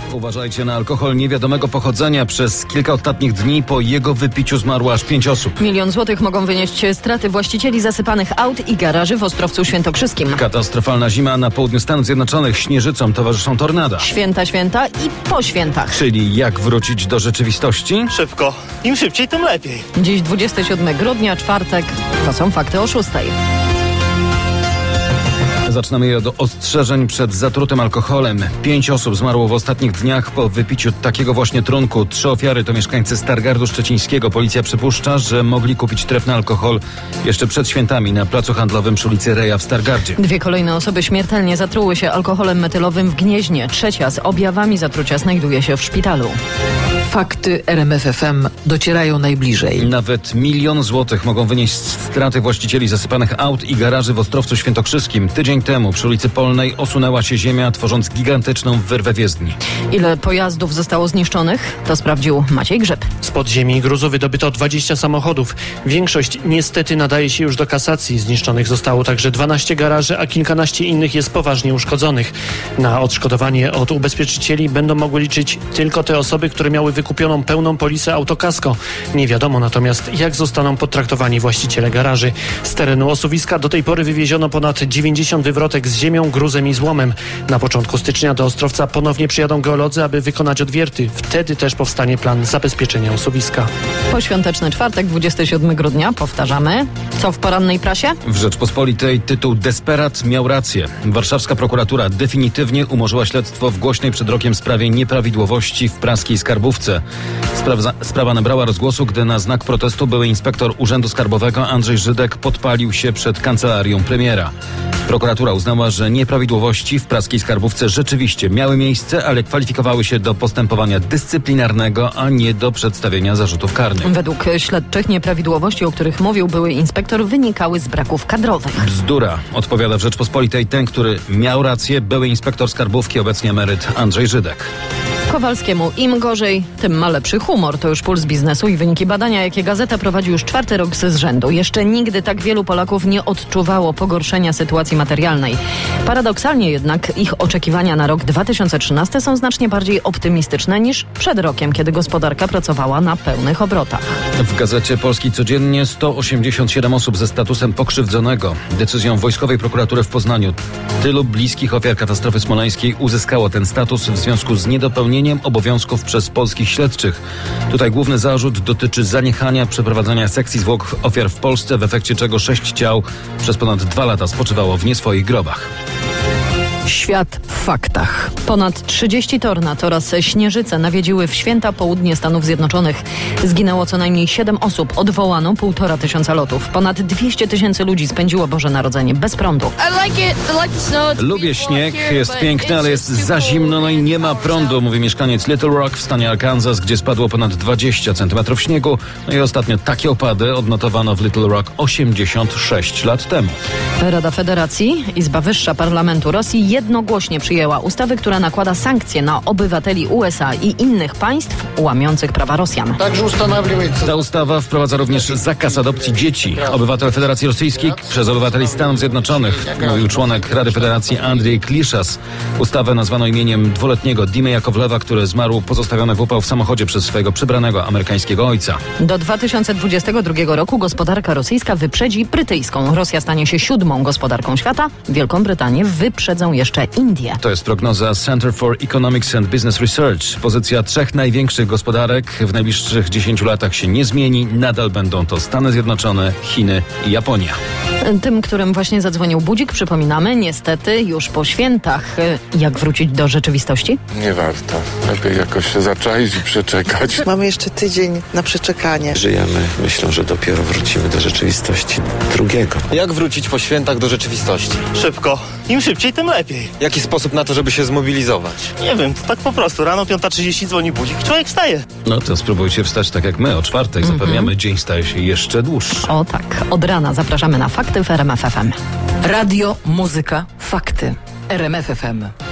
Uważajcie na alkohol niewiadomego pochodzenia. Przez kilka ostatnich dni po jego wypiciu zmarło aż 5 osób. 1 000 000 złotych mogą wynieść straty właścicieli zasypanych aut i garaży w Ostrowcu Świętokrzyskim. Katastrofalna zima na południu Stanów Zjednoczonych. Śnieżycom towarzyszą tornada. Święta i po świętach. Czyli jak wrócić do rzeczywistości? Szybko. Im szybciej, tym lepiej. Dziś 27 grudnia, czwartek. To są fakty o 6. Zaczynamy je od ostrzeżeń przed zatrutym alkoholem. 5 osób zmarło w ostatnich dniach po wypiciu takiego właśnie trunku. 3 ofiary to mieszkańcy Stargardu Szczecińskiego. Policja przypuszcza, że mogli kupić trefny alkohol jeszcze przed świętami na placu handlowym przy ulicy Reja w Stargardzie. 2 kolejne osoby śmiertelnie zatruły się alkoholem metylowym w Gnieźnie. 3 z objawami zatrucia znajduje się w szpitalu. Fakty RMF FM docierają najbliżej. Nawet 1 000 000 złotych mogą wynieść straty właścicieli zasypanych aut i garaży w Ostrowcu Świętokrzyskim. Tydzień temu przy ulicy Polnej osunęła się ziemia, tworząc gigantyczną wyrwę w jezdni. Ile pojazdów zostało zniszczonych? To sprawdził Maciej Grzyb. Z podziemi gruzu wydobyto 20 samochodów. Większość niestety nadaje się już do kasacji. Zniszczonych zostało także 12 garaży, a kilkanaście innych jest poważnie uszkodzonych. Na odszkodowanie od ubezpieczycieli będą mogły liczyć tylko te osoby, które miały wykupioną pełną polisę autokasko. Nie wiadomo natomiast, jak zostaną potraktowani właściciele garaży. Z terenu osuwiska do tej pory wywieziono ponad 90 wywrotek z ziemią, gruzem i złomem. Na początku stycznia do Ostrowca ponownie przyjadą geolodzy, aby wykonać odwierty. Wtedy też powstanie plan zabezpieczenia osuwiska. Poświąteczny czwartek, 27 grudnia. Powtarzamy. Co w porannej prasie? W Rzeczpospolitej tytuł Desperat miał rację. Warszawska prokuratura definitywnie umorzyła śledztwo w głośnej przed rokiem sprawie nieprawidłowości w praskiej skarbówce. Sprawa nabrała rozgłosu, gdy na znak protestu były inspektor Urzędu Skarbowego Andrzej Żydek podpalił się przed kancelarią premiera. Prokuratura uznała, że nieprawidłowości w praskiej skarbówce rzeczywiście miały miejsce, ale kwalifikowały się do postępowania dyscyplinarnego, a nie do przedstawienia zarzutów karnych. Według śledczych nieprawidłowości, o których mówił były inspektor, wynikały z braków kadrowych. Bzdura, odpowiada w Rzeczpospolitej ten, który miał rację, były inspektor skarbówki, obecnie emeryt Andrzej Żydek. Kowalskiemu im gorzej, tym ma lepszy humor. To już puls biznesu i wyniki badania, jakie Gazeta prowadzi już 4. rok z rzędu. Jeszcze nigdy tak wielu Polaków nie odczuwało pogorszenia sytuacji materialnej. Paradoksalnie jednak ich oczekiwania na rok 2013 są znacznie bardziej optymistyczne niż przed rokiem, kiedy gospodarka pracowała na pełnych obrotach. W Gazecie Polskiej codziennie 187 osób ze statusem pokrzywdzonego. Decyzją Wojskowej Prokuratury w Poznaniu tylu bliskich ofiar katastrofy smoleńskiej uzyskało ten status w związku z niedopełnieniem obowiązków przez polskich śledczych. Tutaj główny zarzut dotyczy zaniechania przeprowadzania sekcji zwłok ofiar w Polsce, w efekcie czego 6 ciał przez ponad 2 lata spoczywało w nieswoich grobach. Świat w faktach. Ponad 30 tornad oraz śnieżyce nawiedziły w święta południe Stanów Zjednoczonych. Zginęło co najmniej 7 osób, odwołano 1500 lotów. Ponad 200 000 ludzi spędziło Boże Narodzenie bez prądu. Lubię śnieg, jest piękny, ale jest za zimno, no i nie ma prądu, mówi mieszkaniec Little Rock w stanie Arkansas, gdzie spadło ponad 20 cm śniegu. No i ostatnio takie opady odnotowano w Little Rock 86 lat temu. Rada Federacji, Izba Wyższa Parlamentu Rosji jednogłośnie przyjęła ustawę, która nakłada sankcje na obywateli USA i innych państw łamiących prawa Rosjan. Ta ustawa wprowadza również zakaz adopcji dzieci. Obywatel Federacji Rosyjskiej przez obywateli Stanów Zjednoczonych, mówił członek Rady Federacji Andrzej Kliszas. Ustawę nazwano imieniem 2-letniego Dimy Jakowlewa, który zmarł pozostawiony w upał w samochodzie przez swojego przybranego amerykańskiego ojca. Do 2022 roku gospodarka rosyjska wyprzedzi brytyjską. Rosja stanie się 7. gospodarką świata. Wielką Brytanię wyprzedzą jeszcze Indie. To jest prognoza Center for Economics and Business Research. Pozycja 3 największych gospodarek w najbliższych 10 latach się nie zmieni. Nadal będą to Stany Zjednoczone, Chiny i Japonia. Tym, którym właśnie zadzwonił budzik, przypominamy, niestety już po świętach. Jak wrócić do rzeczywistości? Nie warto. Lepiej jakoś się zaczaić i przeczekać. Mamy jeszcze tydzień na przeczekanie. Żyjemy, myślę, że dopiero wrócimy do rzeczywistości 2. Jak wrócić po świętach do rzeczywistości? Szybko. Im szybciej, tym lepiej. Jaki sposób na to, żeby się zmobilizować? Nie wiem, to tak po prostu. Rano 5:30 dzwoni budzik, człowiek wstaje. No to spróbujcie wstać tak jak my o 4:00. Zapewniamy, dzień staje się jeszcze dłuższy. O tak, od rana zapraszamy na Fakty w RMF FM. Radio, muzyka, fakty. RMF FM.